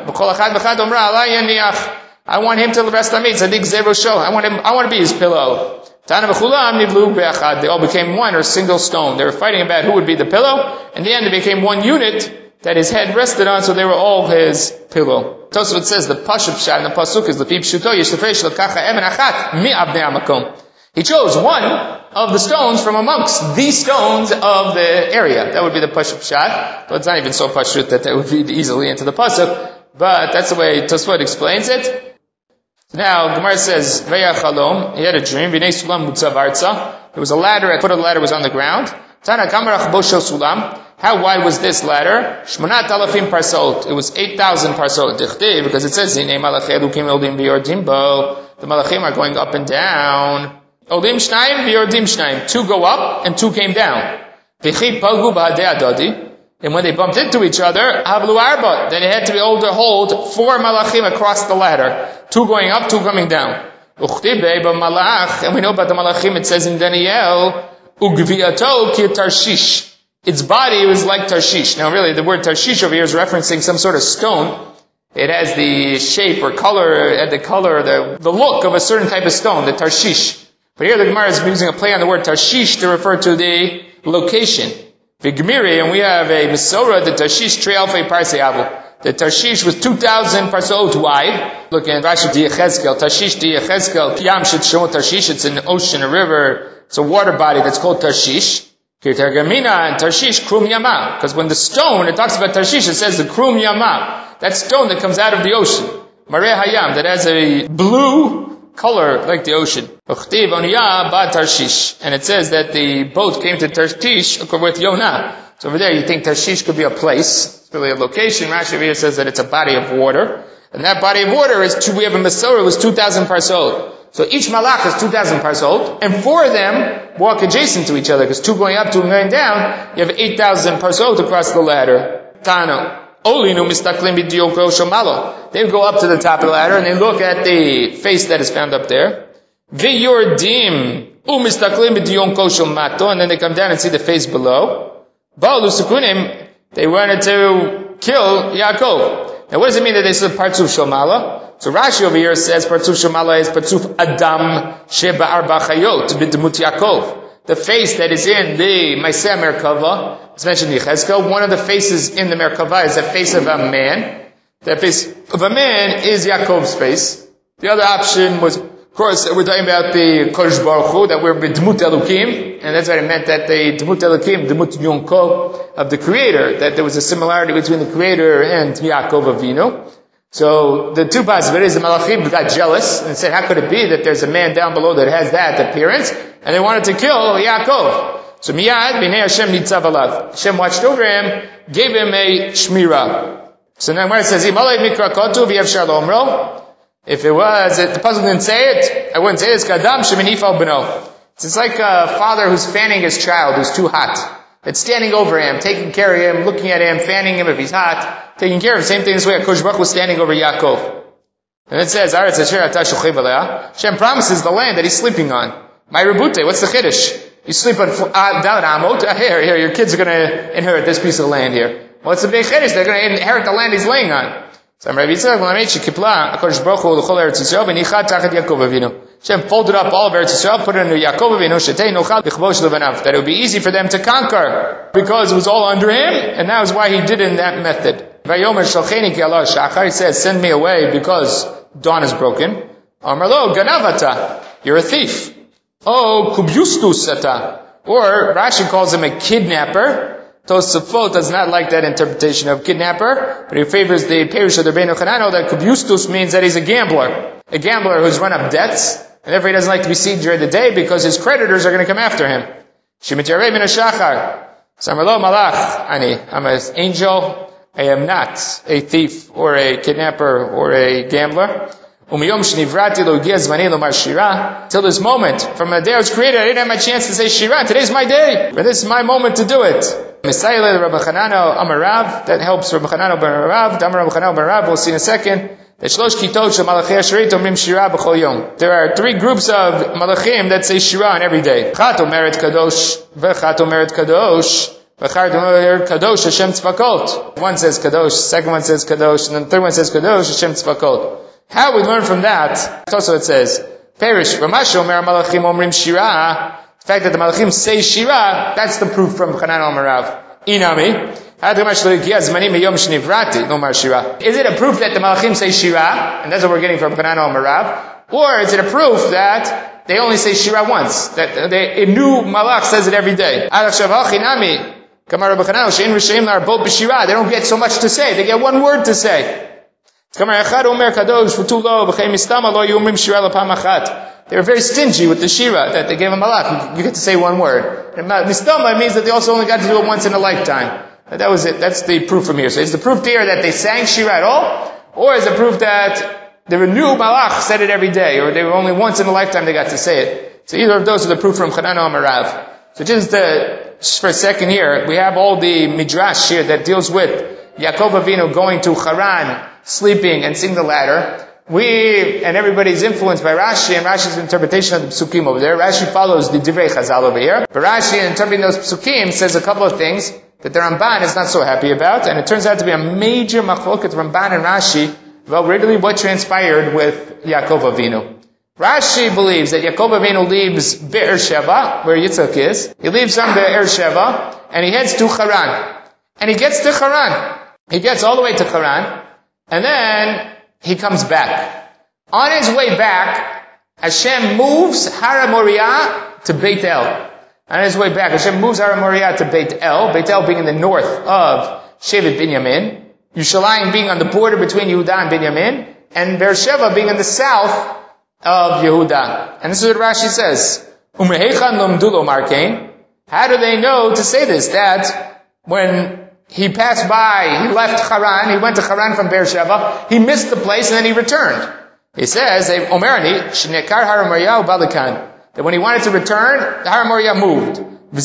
I want him to rest on me. Tzaddik Zero Show. I want him. I want to be his pillow. They all became one or single stone. They were fighting about who would be the pillow. In the end, they became one unit that his head rested on, so they were all his pillow. Tosafot says the Pashup Shad and the Pasuk is the Pshuto Yishtafresh Lakacha Eben Achat Mi Abnei Hamakom. He chose one of the stones from amongst the stones of the area. That would be the Pashup Shad. But it's not even so Pashut that that would feed easily into the Pasuk. But that's the way Tosafot explains it. Now, Gemara says, Veya Chalom, he had a dream, V'nei Sulam Mutzav Arza. There was a ladder, the foot of the ladder was on the ground. Tana Kamarach Bosho Sulam. How wide was this ladder? Shmonat Alafim Parsot. It was eight thousand Parsot. Dichti, because it says, Zinei Malachei Elukim Eldim V'yordim Bo. The Malachim are going up and down. Eldim Shnaim V'yordim Shnaim. Two go up, and two came down. V'chi Pagu B'adei Adodi. And when they bumped into each other, Havlu Arba, then it had to be able to hold four malachim across the ladder. Two going up, two coming down. Uchtibe b'malach, and we know about the malachim, it says in Daniel, Ugviato ki Tarshish. Its body was like Tarshish. Now really, the word Tarshish over here is referencing some sort of stone. It has the shape or color, the color, the, the look of a certain type of stone, the Tarshish. But here the Gemara is using a play on the word Tarshish to refer to the location. Vigmiri, and we have a Mesorah, the Tarshish Trei Alfei Parsei Avu. The Tarshish was two thousand parsot wide. Look at Rashi Di Yechezkel, Tarshish Di Yechezkel, Kiyam Shet Shemot Tarshish, it's an ocean, a river, it's a water body that's called Tarshish. Kirtargamina and Tarshish Krum Yama. Because when the stone, when it talks about Tarshish, it says the Krum Yama. That stone that comes out of the ocean. Mareh Hayam, that has a blue color like the ocean. And it says that the boat came to Tarshish with Yonah. So over there you think Tarshish could be a place. It's really a location. Rashi here says that it's a body of water. And that body of water is two, we have a Mesorah, it was two thousand parsot. So each malach is two thousand parsot, and four of them walk adjacent to each other, because two going up, two going down, you have eight thousand parsot across the ladder. Tano. They would go up to the top of the ladder and they look at the face that is found up there. And then they come down and see the face below. They wanted to kill Yaakov. Now what does it mean that they said Partzuf Shomala? So Rashi over here says Partzuf Shomala is Partzuf Adam Sheba Arba Chayot B'Demut Yaakov. The face that is in the Maaseh Merkava, it's mentioned in Yechezkel. One of the faces in the Merkava is the face of a man. That face of a man is Yaakov's face. The other option was, of course, we're talking about the Kodesh Baruch Hu, that we're B'Demut Elokim, and that's what it meant, that the Dmut Elokim, Dmut Yonko, of the Creator, that there was a similarity between the Creator and Yaakov Avinu. So the two possibilities, the Malachim got jealous and said, how could it be that there's a man down below that has that appearance? And they wanted to kill Yaakov. So Miyad, B'nei Hashem nitzav alav. Hashem watched over him, gave him a shmira. So now where it says, Imalei mikra kotuv yevshar lomro. If it was, if the puzzle didn't say it, I wouldn't say it. It's kadam shemenifal b'no. It's like a father who's fanning his child who's too hot. It's standing over him, taking care of him, looking at him, fanning him if he's hot, taking care of him. Same thing this way, Kodesh Baruch was standing over Yaakov. And it says, Aretz asher ata shochev aleha. Hashem promises the land that he's sleeping on. My rebute, what's the chiddush? You sleep on uh, down Amot. Uh, here, here, your kids are going to inherit this piece of land here. What's the big chiddush? They're going to inherit the land he's laying on. So I'm Rabbi Yitzchak, L'ameit shekipla, HaKadosh Baruch Hu l'chol Eretz Yisrael, v'nichad tachat Yaakov Avinu. Hashem folded up all of Eretz Yisrael, put it under Yaakov Avinu, shetei nochad l'chvosh l'vanav. That it would be easy for them to conquer, because it was all under him, and that was why he did it in that method. Vayomer shalcheni ki Allah shachar, he says, send me away because dawn is broken. Amar lo, ganavata, you're a thief. Oh, kubyustus ata. Or, Rashi calls him a kidnapper. Tosafot does not like that interpretation of kidnapper, but he favors the Perush of the Rabbeinu Chanano that kubyustus means that he's a gambler. A gambler who's run up debts, and therefore he doesn't like to be seen during the day because his creditors are going to come after him. Shemit yarei min hashachar. Samarlo malach ani. I'm an angel. I am not a thief or a kidnapper or a gambler. Umiyom shnivrati lo giya zmani lomar shira. Till this moment, from the day I was created, I didn't have my chance to say shira. Today's my day. But this is my moment to do it. Misayla Rabbi Chanano Amarav. That helps Rabbi Chanano ben Rav. Damar Rabbi Chanano ben Rav. We'll see in a second. There are three groups of malachim that say shira on every day. Chat omeret kadosh, v'chat omeret kadosh, v'chat omeret kadosh Hashem tzvakot. One says kadosh, second one says kadosh, and then the third one says kadosh Hashem tzvakot. How we learn from that? Also it says, Perish, Ramasha omer malachim omrim shira. The fact that the malachim say shira, that's the proof from Chanan Omarav. Inami. Is it a proof that the malachim say shira, and that's what we're getting from Chanan Omarav? Or is it a proof that they only say shira once, that they, a new malach says it every day? They don't get so much to say, they get one word to say. They were very stingy with the shira, that they gave a malach. You get to say one word. And mistama means that they also only got to do it once in a lifetime. That was it. That's the proof from here. So is the proof here that they sang shira at all? Or is the proof that the new malach said it every day? Or they were only once in a lifetime they got to say it? So either of those are the proof from Chanan Omarav. So just, uh, just for a second here, we have all the midrash here that deals with Yaakov Avinu going to Haran, sleeping and seeing the ladder. We, and everybody's influenced by Rashi and Rashi's interpretation of the psukim over there. Rashi follows the Divrei Chazal over here. But Rashi, in interpreting those psukim, says a couple of things that the Ramban is not so happy about, and it turns out to be a major machloket Ramban and Rashi about really what transpired with Yaakov Avinu. Rashi believes that Yaakov Avinu leaves Be'er Sheva, where Yitzchak is. He leaves from Be'er Sheva, and he heads to Haran. And he gets to Haran. He gets all the way to Haran, and then he comes back. On his way back, Hashem moves Har Moriah to Beit El. On his way back, Hashem moves Har Moriah to Beit El, Beit El being in the north of Shevet Binyamin, Yushalayim being on the border between Yehuda and Binyamin, and Beersheba being in the south of Yehuda. And this is what Rashi says. How do they know to say this? That when he passed by, he left Haran, he went to Haran from Beersheba, he missed the place and then he returned. He says, Omerani, Shnekar Har Moriah Balikan, that when he wanted to return, the Har Moriah moved.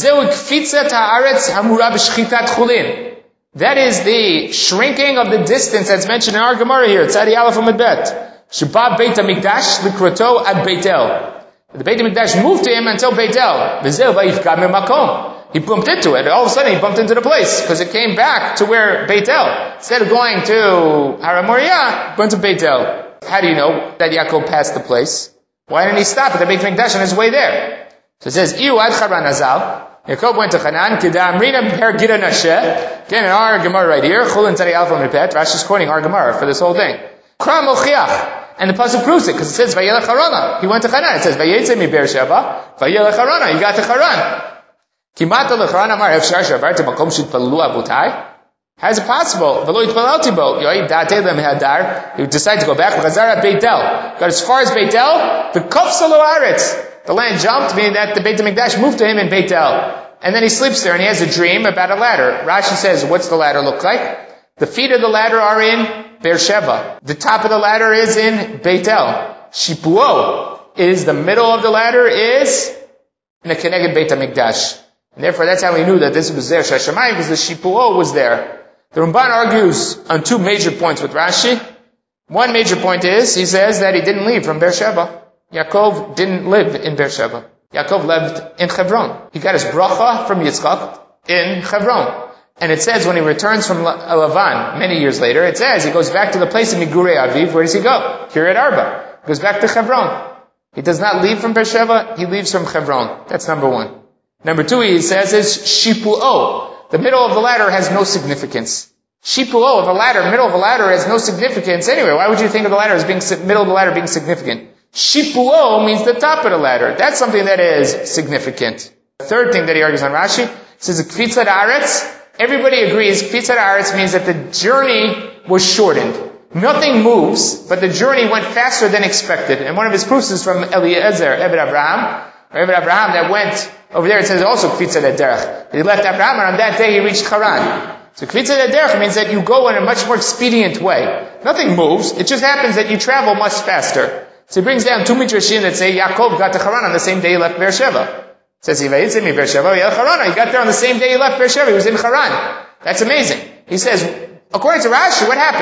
That is the shrinking of the distance that's mentioned in our Gemara here. Tzadi Aleph Amud Bet. Sheba Beit HaMikdash Likroto ad Beit El. The Beit HaMikdash moved to him until Beit El. He bumped into it. All of a sudden he bumped into the place because it came back to where Beit El. Instead of going to Har Moriah, went to Beit El. How do you know that Yaakov passed the place? Why didn't he stop at the Beit HaMikdash on his way there? So it says, Iu ad Haran Azal. Yaakov went to Hanan. Kidamrina per Gida Nasheh. Again, in our Gemara right here, Chulin Tzadi Alpha Mipet. Rashi is quoting our Gemara for this whole thing. Kram Ochiach. And the pasuk proves it, because it says, Vayelech Harana. He went to Hanan. It says, Vayetze mi Beersheba. Vayelech Harana. He got to Haran. Kimata lecharan amar efshar shavar to makom shitpalu abutai. How is it possible? V'lo yitpalalti bo. Yoiv datei lem hadar. He decided to go back. V'chazar Beit El. Got as far as Beit El. The kofsalo aretz. The land jumped, meaning that the Beit HaMikdash moved to him in Beit El. And then he sleeps there and he has a dream about a ladder. Rashi says, what's the ladder look like? The feet of the ladder are in Beersheba. The top of the ladder is in Beit El. Shipuo is the middle of the ladder is in the Keneged Beit HaMikdash. And therefore that's how we knew that this was there, Shashamayim, because the Shipuo was there. The Ramban argues on two major points with Rashi. One major point is, he says that he didn't leave from Beersheba. Yaakov didn't live in Beersheba. Yaakov lived in Hebron. He got his bracha from Yitzchak in Hebron. And it says when he returns from Lavan, many years later, it says he goes back to the place of Migurei Aviv. Where does he go? Kiryat Arba. He goes back to Hebron. He does not leave from Beersheba, he leaves from Hebron. That's number one. Number two, he says, is Shipuo. The middle of the ladder has no significance. Shipuo of a ladder, middle of a ladder has no significance anyway. Why would you think of the ladder as being, middle of the ladder being significant? Shipuo means the top of the ladder. That's something that is significant. The third thing that he argues on Rashi, says Kfitzat Aretz. Everybody agrees Kfitzat Aretz means that the journey was shortened. Nothing moves, but the journey went faster than expected. And one of his proofs is from Eliezer, Eved Abraham, or Eved Abraham that went over there. It says also Kfitzat Derech. He left Abraham and on that day he reached Haran. So Kfitzat Derech means that you go in a much more expedient way. Nothing moves. It just happens that you travel much faster. So he brings down two midrashim that say Yaakov got to Haran on the same day he left Beersheba. It says he got there on the same day he left Beersheba. He was in Haran. That's amazing. He says, according to Rashi, what happened?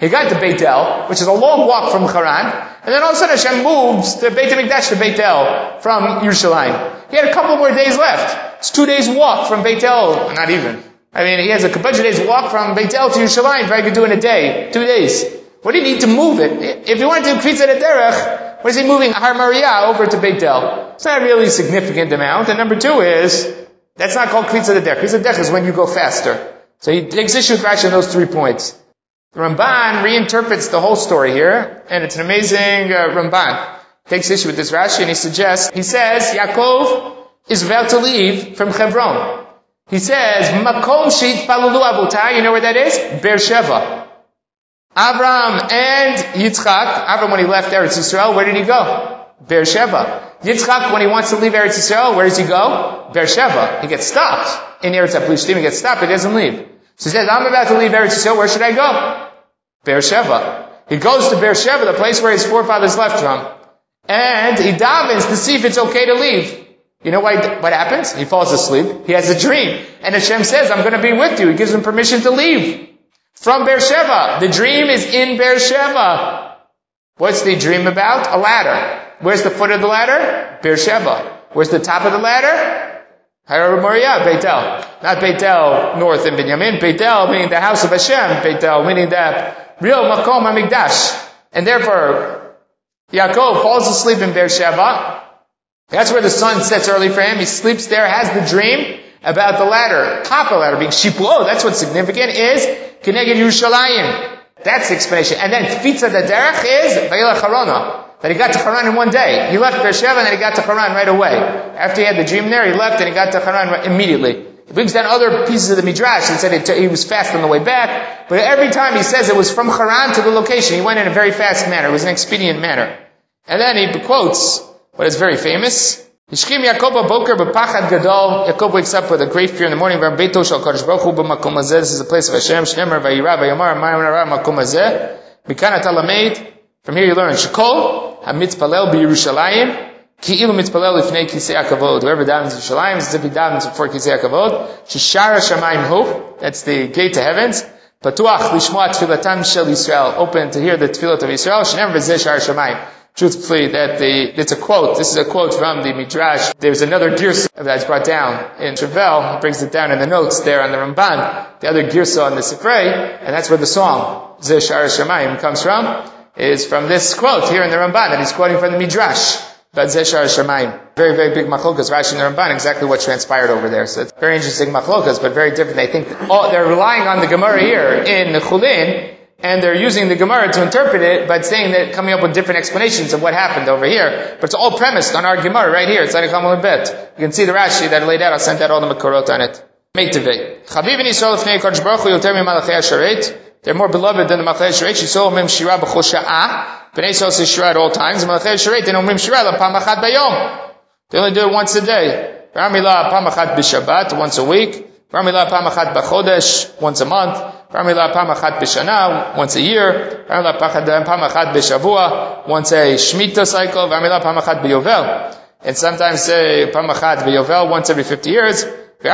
He got to Beit El, which is a long walk from Haran, and then all of a sudden Hashem moves to Beit HaMikdash to Beit El from Yerushalayim. He had a couple more days left. It's two days walk from Beit El, not even. I mean, he has a bunch of days walk from Beit El to Yerushalayim, if I could do in a day, two days. What do you need to move it? If you want to do Kritzat Derech, what is he moving Har Maria over to Beit El? It's not a really significant amount. And number two is, that's not called Kritzat Derech. Kritzat Derech is when you go faster. So he takes issue with Rashi on those three points. The Ramban reinterprets the whole story here, and it's an amazing uh, Ramban. Takes issue with this Rashi, and he suggests, he says, Yaakov is about to leave from Hebron. He says, Makom sheitpalulu avutai, you know where that is? Beersheba. Avram and Yitzchak, Avram when he left Eretz Yisrael, where did he go? Beersheba. Yitzchak when he wants to leave Eretz Yisrael, where does he go? Beersheba. He gets stopped. In Eretz HaPlishtim, he gets stopped, he doesn't leave. So he says, I'm about to leave Eretz Yisrael, where should I go? Beersheba. He goes to Beersheba, the place where his forefathers left from. And he davens to see if it's okay to leave. You know why, what happens? He falls asleep. He has a dream. And Hashem says, I'm going to be with you. He gives him permission to leave. From Beersheba. The dream is in Beersheba. What's the dream about? A ladder. Where's the foot of the ladder? Beersheba. Where's the top of the ladder? Har Moriah, Beit El. Not Beit El, north in Binyamin. Beit El meaning the house of Hashem. Beit El meaning that real Makom HaMikdash. And therefore, Yaakov falls asleep in Beersheba. That's where the sun sets early for him. He sleeps there, has the dream about the ladder. Top of the ladder being Shiplo. That's what's significant is Keneged Yerushalayim. That's the explanation. And then Tfitza the Derech is Vayelech Harana. That he got to Haran in one day. He left Beersheba and then he got to Haran right away. After he had the dream there, he left and he got to Haran right immediately. He brings down other pieces of the Midrash and said it t- he was fast on the way back. But every time he says it was from Haran to the location, he went in a very fast manner. It was an expedient manner. And then he quotes what is very famous. Yishkim Yaakov Boker b'pachad gadol. Yaakov wakes up with a great fear in the morning. Beito shel Kadosh Baruch Hu b'makom hazeh. This is the place of Hashem. Shneimar vayira vayomar ma'am nara makom hazeh. Mikan ata lamed. From here you learn Shekol hamitzpalel b'Yerushalayim ki ilu mitzpalel lifnei kisei hakavod. Whoever davens in Yerushalayim is as if he davens before kisei hakavod. Shishara shamayim hu. That's the gate to heavens. Patuach lishmoa tefilatan shel Yisrael. Open to hear the tefillat of Yisrael. Shneimar v'zeh shar shamayim. Truthfully, that the, it's a quote. This is a quote from the Midrash. There's another girsa that's brought down in Trevel. He brings it down in the notes there on the Ramban. The other girsa on the Sifrei, and that's where the song Zeh Shar Shamayim comes from. Is from this quote here in the Ramban that he's quoting from the Midrash about Zeh Shar Shamayim. Very, very big machlokas. Rashi in the Ramban, exactly what transpired over there. So it's very interesting machlokas, but very different. I think all, they're relying on the Gemara here in Chulin. And they're using the Gemara to interpret it by saying that, coming up with different explanations of what happened over here. But it's all premised on our Gemara right here. It's like a Kamal Bet. You can see the Rashi that I laid out. I sent out all the Makorot on it. Meitivei. Chaviv in Yisrael lefnei Kadosh Baruch Hu yoter mi-malachei hasharet. They're more beloved than the Malachei hasharet. Yisrael omrim shira b'chol sha'ah. Bnei Yisrael say shira at all times. Malachei hasharet, they omrim shira l'pam achad bayom. They only do it once a day. Ramila pam achad b'Shabbat, once a week. Ramila pam achad b'chodesh, once a month. Ramila pam achad b'shana, once a year. Ramila pam achad b'shavua, once a Shemitah cycle. Ramila pam achad b'yovel. And sometimes say pam achad b'yovel, once every fifty years.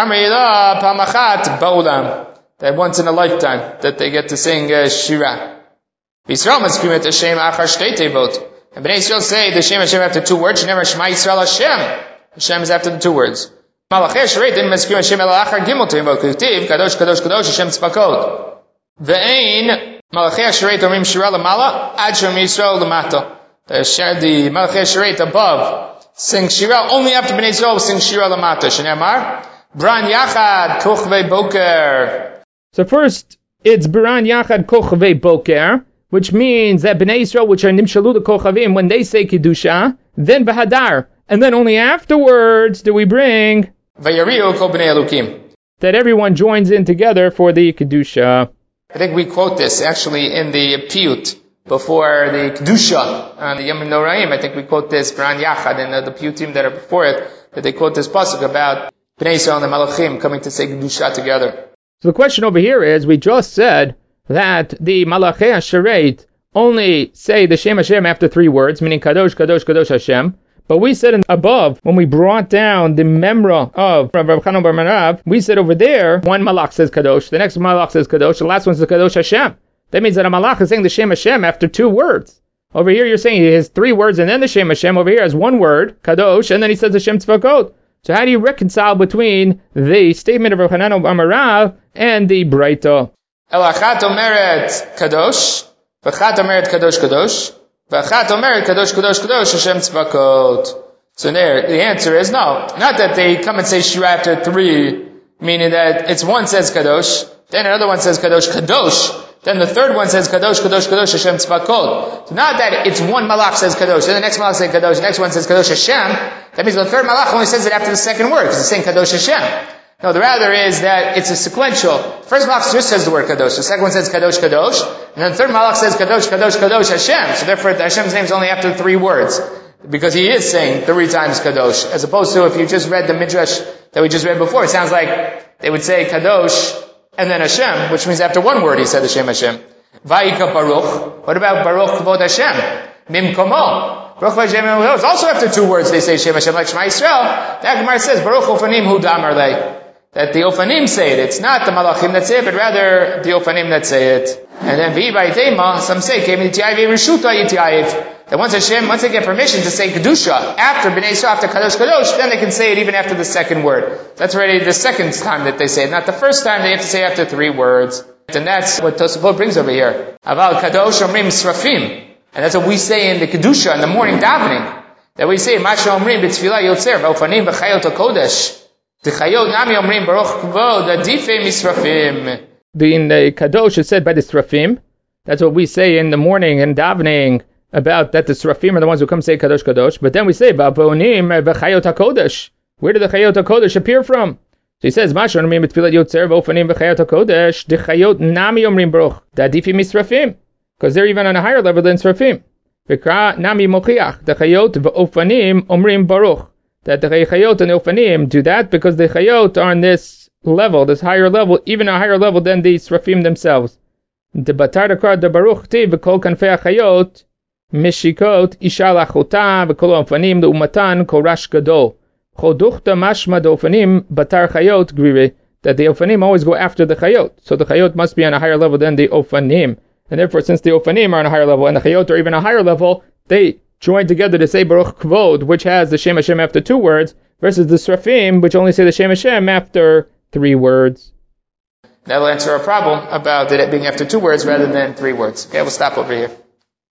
Ramila pam achad ba'olam. That once in a lifetime, that they get to sing uh, Shira. Yisrael mezkim et Hashem achar shtei tevot. And Bnei Yisrael say the Shem Hashem after two words. Never Shema Yisrael Hashem. Hashem is after the two words. Malachei hasharet didn't mezkim Hashem el achar gimel tevot. Kutiv kadosh kadosh kadosh Hashem tzvakot. Ve'ein Malachei hasharet omrim shira lamala ad shem Yisrael lamata. The Malachei hasharet above sing Shira only after Bnei Yisrael sing Shira lamata. Shneimar Bran Yachad Kochvei Boker. So first, it's Bran Yachad Kochvei Boker, which means that Bnei Yisrael, which are Nimshalu the Kochavim, when they say Kedusha, then Bahadar, and then only afterwards do we bring Vayariu Kol Bnei Elukim, that everyone joins in together for the Kedusha. I think we quote this actually in the Piyut before the Kedusha on the Yom Noraim. I think we quote this Bran Yachad and the, the Piyutim that are before it, that they quote this pasuk about Bnei Yisrael and the Malachim coming to say Kedusha together. So the question over here is, we just said that the Malachei Hasharet only say the Shem Hashem after three words, meaning Kadosh, Kadosh, Kadosh Hashem. But we said in, above, when we brought down the Memra of Rav Chanan bar Marav, we said over there, one Malach says Kadosh, the next Malach says Kadosh, the last one says Kadosh Hashem. That means that a malach is saying the Shem Hashem after two words. Over here you're saying he has three words and then the Shem Hashem. Over here has one word, Kadosh, and then he says the Shem Tzvakot. So how do you reconcile between the statement of Rav Hanan Amarav and the Braita? Elachat omeret Kadosh, v'chat omeret Kadosh Kadosh, v'chat omeret Kadosh Kadosh Kadosh Hashem Tzvakot. So there, the answer is no. Not that they come and say Shira after three, meaning that it's one says Kadosh, then another one says Kadosh Kadosh, then the third one says Kadosh Kadosh Kadosh Hashem Tzvakot. So not that it's one malach says Kadosh, then the next malach says Kadosh, the next one says Kadosh Hashem. That means the third malach only says it after the second word, because it's saying Kadosh Hashem. No, the rather is that it's a sequential. The first malach just says the word Kadosh, the second one says Kadosh Kadosh, and then the third malach says Kadosh Kadosh Kadosh Hashem. So therefore Hashem's name is only after three words, because he is saying three times Kadosh, as opposed to if you just read the midrash that we just read before, it sounds like they would say Kadosh and then Hashem, which means after one word he said Hashem Hashem. Vayika Baruch. What about Baruch Kvod Hashem? Mimkomo. Baruch Hashem is also after two words they say Hashem Hashem, like Shema Yisrael. The Gemara says Baruch Ofanim Hu Damar Lei. That the Ofanim say it. It's not the Malachim that say it, but rather the Ofanim that say it. And then V'Ibai Tema, some say, that once Hashem, once they get permission to say Kedusha, after B'nai Yisrael, after Kadosh Kadosh, then they can say it even after the second word. That's already the second time that they say it. Not the first time, they have to say after three words. And that's what Tosafot brings over here. Aval Kadosh Omrim Srafim. And that's what we say in the Kedusha, in the morning davening. That we say, Masha Omrim B'Tfilah Yotzer, V'Ofanim B'Chayot HaKodesh. T'chayot Nami Omrim Baruch Kvod Adifei Misrafim. In the Kadosh is said by the Srafim. That's what we say in the morning and davening about that the Srafim are the ones who come say Kadosh Kadosh. But then we say Ba'avonim V'Chayot HaKodesh. Where did the Chayot HaKodesh appear from? So he says Masha Omrim B'Tfilat Yotzer V'Ofanim V'Chayot HaKodesh T'chayot Nami Omrim Baruch Adifei Misrafim. Because they're even on a higher level than Srafim. V'Kra Nami Mochiach T'chayot V'Ofanim Omrim Baruch. That the Chayot and the Ofanim do that because the Chayot are on this level, this higher level, even a higher level than the Srafim themselves. The Batar Dakar the Baruch Ti v'Kol Kanfei HaChayot Mishikot Isha Lachota v'Kol Ofanim L'Umatan Kol Rash Gadol Choduchta Mashma the Ofanim Batar Chayot Grive. That the Ofanim always go after the Chayot. So the Chayot must be on a higher level than the Ofanim. And therefore, since the Ofanim are on a higher level and the Chayot are even a higher level, they join together to say Baruch Kvod, which has the Shem Hashem after two words, versus the Srafim, which only say the Shem Hashem after three words. That will answer our problem about it being after two words rather than three words. Okay, we'll stop over here.